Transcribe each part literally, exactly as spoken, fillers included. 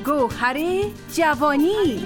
گوهر جوانی.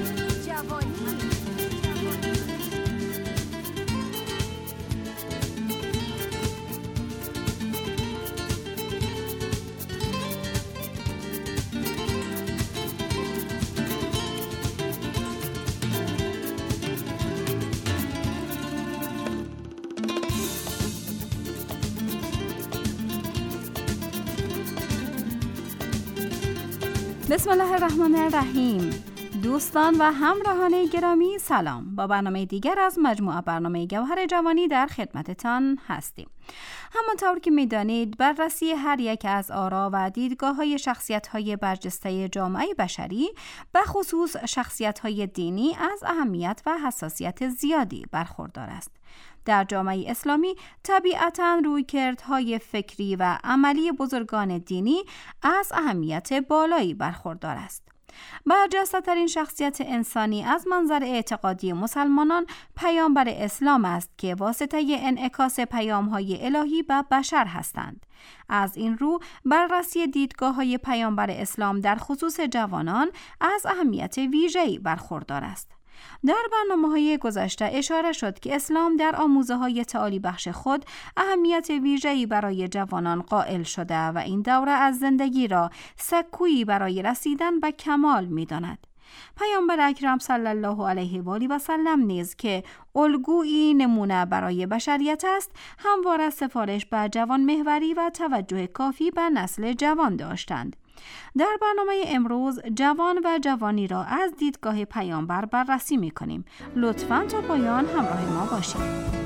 بسم الله الرحمن الرحیم. دوستان و همراهان گرامی سلام. با برنامه دیگر از مجموعه برنامه گوهر جوانی در خدمتتان هستیم. همانطور که می‌دانید بررسی هر یک از آرا و دیدگاه‌های شخصیت‌های برجسته جامعه بشری به خصوص شخصیت‌های دینی از اهمیت و حساسیت زیادی برخوردار است. در جامعه اسلامی طبیعتاً رویکردهای فکری و عملی بزرگان دینی از اهمیت بالایی برخوردار است. برجسته‌ترین شخصیت انسانی از منظر اعتقادی مسلمانان پیامبر اسلام است که واسطه انعکاس پیام‌های الهی به بشر هستند. از این رو بررسی دیدگاه‌های پیامبر اسلام در خصوص جوانان از اهمیت ویژه‌ای برخوردار است. در برنامه‌های گذشته اشاره شد که اسلام در آموزه‌های تعالی بخش خود اهمیت ویژه‌ای برای جوانان قائل شده و این دوره از زندگی را سکویی برای رسیدن به کمال می‌داند. پیامبر اکرم صلی الله علیه و آله و سلم نیز که الگویی نمونه برای بشریت است، همواره سفارش به جوان محوری و توجه کافی به نسل جوان داشتند. در برنامه امروز جوان و جوانی را از دیدگاه پیامبر بررسی می‌کنیم. لطفاً تا پایان همراه ما باشید.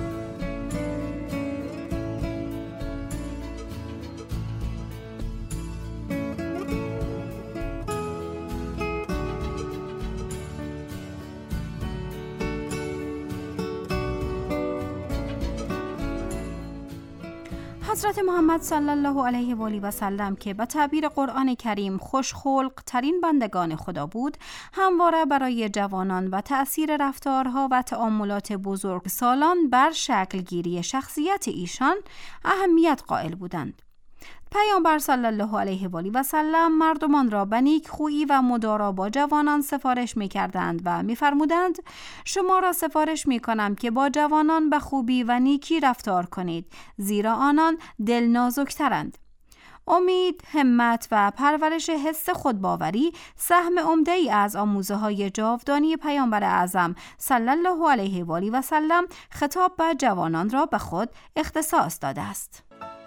حضرت محمد صلی الله علیه و آله و سلم که به تعبیر قرآن کریم خوشخلق ترین بندگان خدا بود، همواره برای جوانان و تأثیر رفتارها و تعاملات بزرگ سالان بر شکل گیری شخصیت ایشان اهمیت قائل بودند. پیامبر صلی الله علیه و آله و سلم مردمان را به نیکخویی و مدارا با جوانان سفارش می‌کردند و می‌فرمودند شما را سفارش می‌کنم که با جوانان به خوبی و نیکی رفتار کنید، زیرا آنان دل نازک‌ترند. امید، همت و پرورش حس خودباوری سهم عمده‌ای از آموزه‌های جاودانی پیامبر اعظم صلی الله علیه و آله و سلم خطاب به جوانان را به خود اختصاص داده است.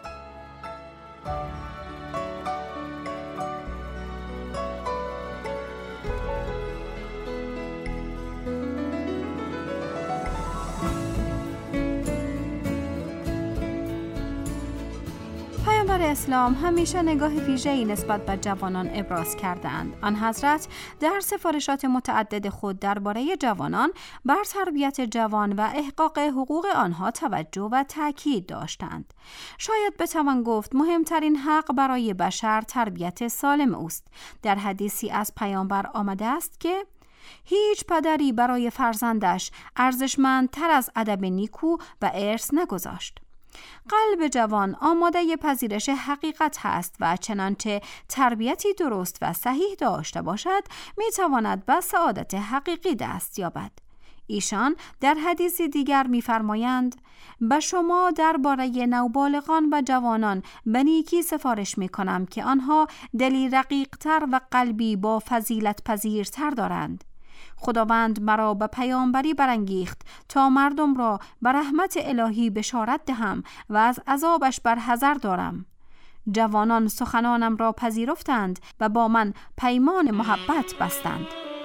پیامبر اسلام همیشه نگاه ویژه‌ای نسبت به جوانان ابراز کردند. آن حضرت در سفارشات متعدد خود درباره جوانان بر تربیت جوان و احقاق حقوق آنها توجه و تاکید داشتند. شاید بتوان گفت مهمترین حق برای بشر تربیت سالم اوست. در حدیثی از پیامبر آمده است که هیچ پدری برای فرزندش ارزشمندتر از ادب نیکو و ارث نگذاشت. قلب جوان آماده پذیرش حقیقت هست و چنانچه تربیتی درست و صحیح داشته باشد میتواند به سعادت حقیقی دست یابد. ایشان در حدیث دیگر می‌فرمایند به شما درباره نوبالغان و جوانان به نیکی سفارش می‌کنم که آنها دلی رقیق‌تر و قلبی با فضیلت پذیرتر دارند. خداوند مرا به پیامبری برانگیخت تا مردم را به رحمت الهی بشارت دهم و از عذابش برحذر دارم. جوانان سخنانم را پذیرفتند و با من پیمان محبت بستند.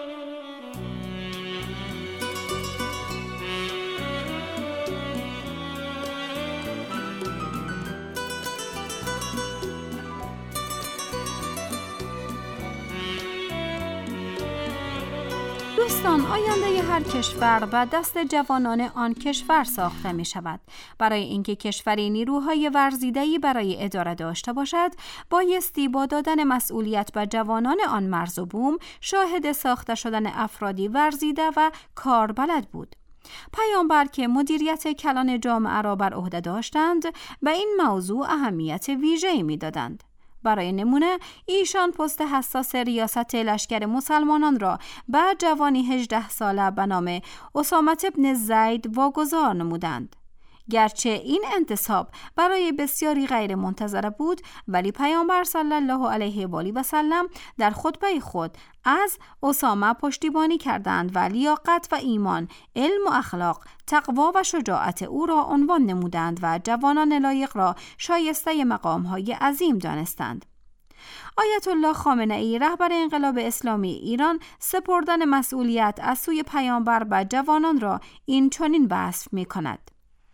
دوستان، آینده هر کشور و دست جوانان آن کشور ساخته می شود. برای اینکه کشوری نیروهای ورزیده‌ای برای اداره داشته باشد، بایستی با دادن مسئولیت به جوانان آن مرز و بوم شاهد ساخته شدن افرادی ورزیده و کاربلد بود. پیامبر که مدیریت کلان جامعه را بر عهده داشتند، به این موضوع اهمیت ویژه‌ای می‌دادند. برای نمونه ایشان پست حساس ریاست لشکر مسلمانان را بعد جوانی هجده ساله به نام اسامه بن زید واگذار نمودند. گرچه این انتصاب برای بسیاری غیر منتظره بود، ولی پیامبر صلی الله علیه و آله و سلم در خطبه خود از اسامه پشتیبانی کردند و لیاقت و ایمان، علم و اخلاق، تقوا و شجاعت او را عنوان نمودند و جوانان لایق را شایسته مقام‌های عظیم دانستند. آیت الله خامنه ای رهبر انقلاب اسلامی ایران سپردن مسئولیت از سوی پیامبر به جوانان را این چنین وصف می‌کند: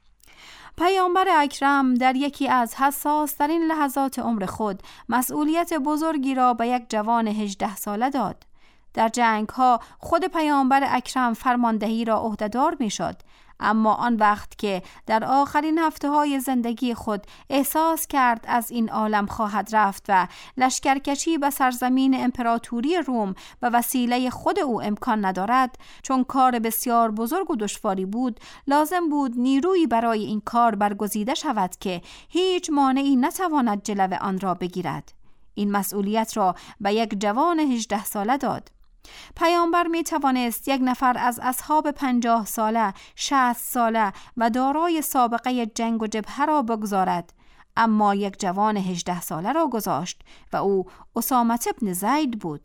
پیامبر اکرم در یکی از حساس ترین لحظات عمر خود مسئولیت بزرگی را به یک جوان هجده ساله داد. در جنگ ها خود پیامبر اکرم فرماندهی را عهده‌دار می شد، اما آن وقت که در آخرین هفته های زندگی خود احساس کرد از این عالم خواهد رفت و لشکرکشی به سرزمین امپراتوری روم به وسیله خود او امکان ندارد، چون کار بسیار بزرگ و دشواری بود، لازم بود نیرویی برای این کار برگزیده شود که هیچ مانعی نتواند جلو آن را بگیرد. این مسئولیت را به یک جوان هجده ساله داد. پیامبر می توانست یک نفر از اصحاب پنجاه ساله، شصت ساله و دارای سابقه جنگ و جبهه را بگذارد، اما یک جوان هجده ساله را گذاشت و او اسامه بن زید بود.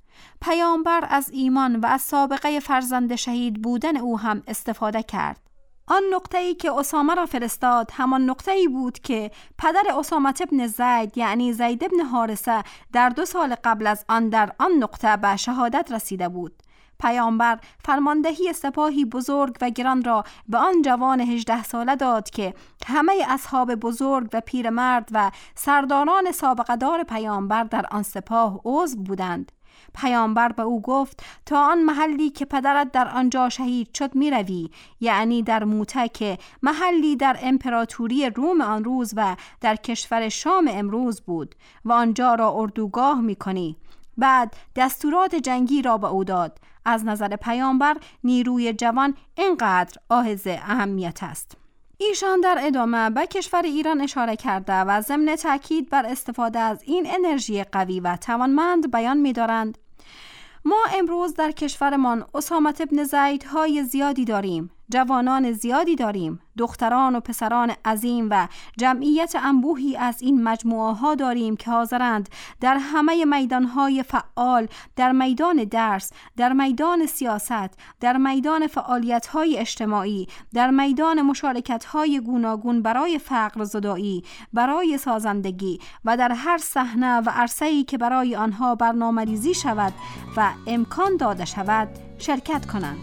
پیامبر از ایمان و از سابقه فرزند شهید بودن او هم استفاده کرد. آن نقطه‌ای که اسامه را فرستاد همان نقطه‌ای بود که پدر اسامه بن زید یعنی زید بن حارثه در دو سال قبل از آن در آن نقطه به شهادت رسیده بود. پیامبر فرماندهی سپاهی بزرگ و گران را به آن جوان هجده ساله داد که همه اصحاب بزرگ و پیرمرد و سرداران سابقه دار پیامبر در آن سپاه عضو بودند. پیامبر به او گفت تا آن محلی که پدرت در آنجا شهید شد می روی، یعنی در موته که محلی در امپراتوری روم آن روز و در کشور شام امروز بود و آنجا را اردوگاه می کنی. بعد دستورات جنگی را به او داد. از نظر پیامبر نیروی جوان اینقدر حائز اهمیت است. ایشان در ادامه به کشور ایران اشاره کرده و ضمن تاکید بر استفاده از این انرژی قوی و توانمند بیان می‌دارند: ما امروز در کشورمان اسامه بن زیدهای زیادی داریم، جوانان زیادی داریم، دختران و پسران عظیم و جمعیت انبوهی از این مجموعه ها داریم که حاضرند در همه میدان های فعال، در میدان درس، در میدان سیاست، در میدان فعالیت های اجتماعی، در میدان مشارکت های گوناگون برای فقر زدایی، برای سازندگی و در هر صحنه و عرصه‌ای که برای آنها برنامه‌ریزی شود و امکان داده شود شرکت کنند.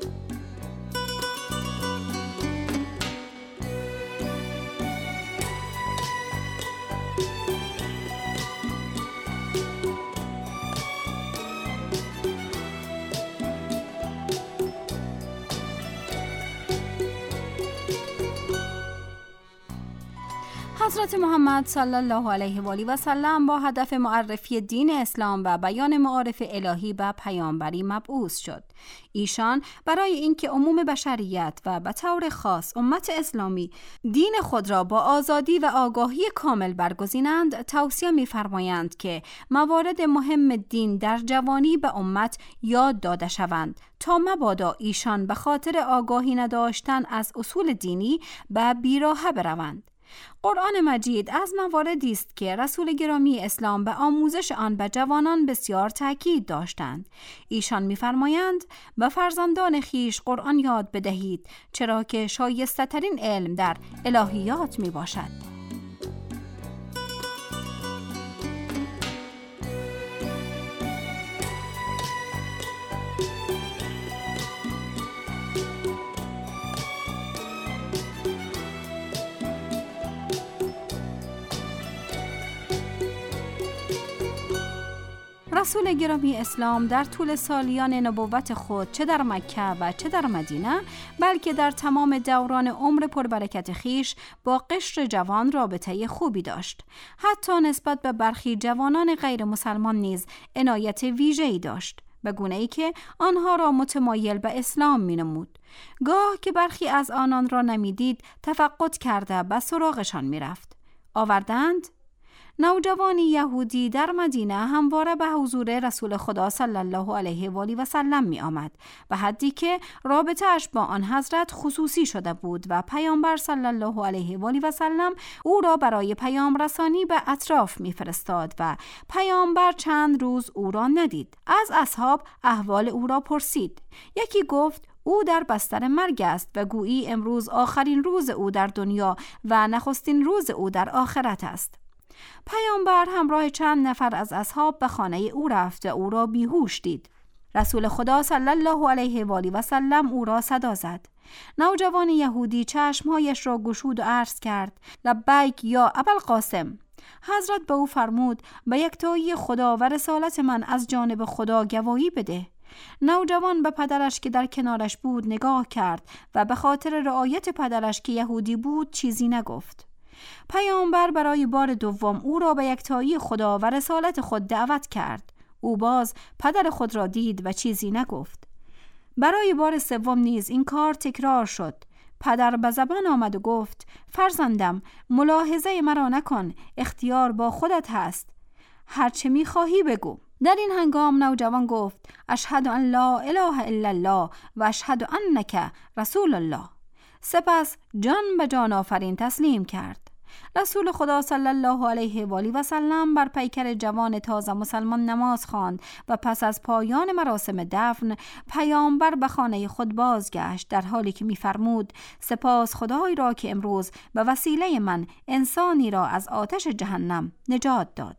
حضرت محمد صلی الله علیه و آله و سلم با هدف معرفی دین اسلام و بیان معارف الهی به پیامبری مبعوث شد. ایشان برای اینکه عموم بشریت و به طور خاص امت اسلامی دین خود را با آزادی و آگاهی کامل برگزینند، توصیه می‌فرمایند که موارد مهم دین در جوانی به امت یاد داده شوند تا مبادا ایشان به خاطر آگاهی نداشتن از اصول دینی به بیراهه بروند. قرآن مجید از مواردی است که رسول گرامی اسلام به آموزش آن به جوانان بسیار تاکید داشتند. ایشان می‌فرمایند به فرزندان خیش قرآن یاد بدهید، چرا که شایسته ترین علم در الهیات می باشد. رسول گرامی اسلام در طول سالیان نبوت خود چه در مکه و چه در مدینه، بلکه در تمام دوران عمر پربرکت خیش با قشر جوان رابطه خوبی داشت. حتی نسبت به برخی جوانان غیر مسلمان نیز عنایت ویژه‌ای داشت، به گونه‌ای که آنها را متمایل به اسلام می‌نمود. گاه که برخی از آنان را نمی‌دید، تفقد کرده به سراغشان می‌رفت. آوردند: نوجوانی یهودی در مدینه همواره به حضور رسول خدا صلی الله علیه و آله و سلم می آمد و حدی که رابطه‌اش با آن حضرت خصوصی شده بود و پیامبر صلی الله علیه و آله و سلم او را برای پیام رسانی به اطراف می فرستاد و پیامبر چند روز او را ندید. از اصحاب احوال او را پرسید. یکی گفت او در بستر مرگ است و گویی امروز آخرین روز او در دنیا و نخستین روز او در آخرت است. پیامبر همراه چند نفر از اصحاب به خانه او رفت و او را بیهوش دید. رسول خدا صلی الله علیه و آله و سلم او را صدا زد. نوجوان یهودی چشمهایش را گشود و عرض کرد: لبیک یا ابوالقاسم. حضرت به او فرمود: به یکتایی خدا و رسالت من از جانب خدا گواهی بده. نوجوان به پدرش که در کنارش بود نگاه کرد و به خاطر رعایت پدرش که یهودی بود چیزی نگفت. پیامبر برای بار دوم او را به یکتایی خدا و رسالت خود دعوت کرد. او باز پدر خود را دید و چیزی نگفت. برای بار سوم نیز این کار تکرار شد. پدر به زبان آمد و گفت: فرزندم، ملاحظه مرا نکن، اختیار با خودت هست، هر چه می خواهی بگو. در این هنگام نوجوان گفت: اشهد ان لا اله الا الله و اشهد انک رسول الله. سپس جان به جان آفرین تسلیم کرد. رسول خدا صلی الله علیه و آله و سلم بر پیکر جوان تازه مسلمان نماز خواند و پس از پایان مراسم دفن پیامبر به خانه خود بازگشت، در حالی که می‌فرمود: سپاس خدای را که امروز به وسیله من انسانی را از آتش جهنم نجات داد.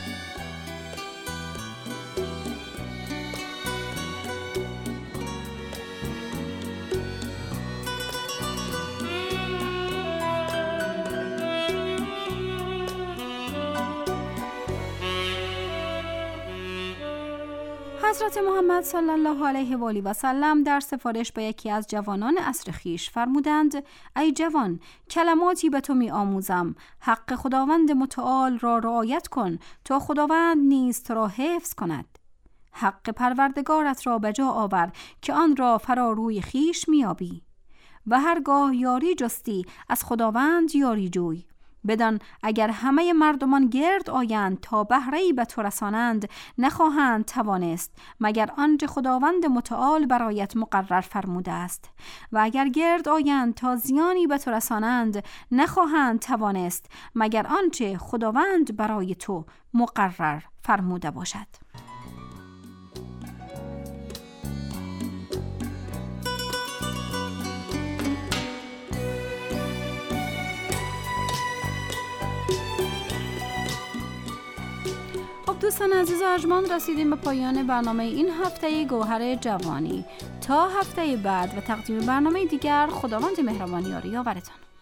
حضرت محمد صلی الله علیه و آله و سلم در سفارش به یکی از جوانان عصر خویش فرمودند: ای جوان، کلماتی به تو می آموزم، حق خداوند متعال را رعایت کن تا خداوند نیز تو را حفظ کند. حق پروردگارت را به جا آور که آن را فراروی خویش میابی و هرگاه یاری جستی از خداوند یاری جوی. بدان اگر همه مردمان گرد آیند تا بهره‌ای به تو رسانند نخواهند توانست مگر آنچه خداوند متعال برایت مقرر فرموده است، و اگر گرد آیند تا زیانی به تو رسانند نخواهند توانست مگر آنچه خداوند برای تو مقرر فرموده باشد. دوستان عزیز و ارجمند، رسیدیم به پایان برنامه این هفته گوهر جوانی. تا هفته بعد و تقدیم برنامه دیگر، خداوند مهربان یاری آورتان.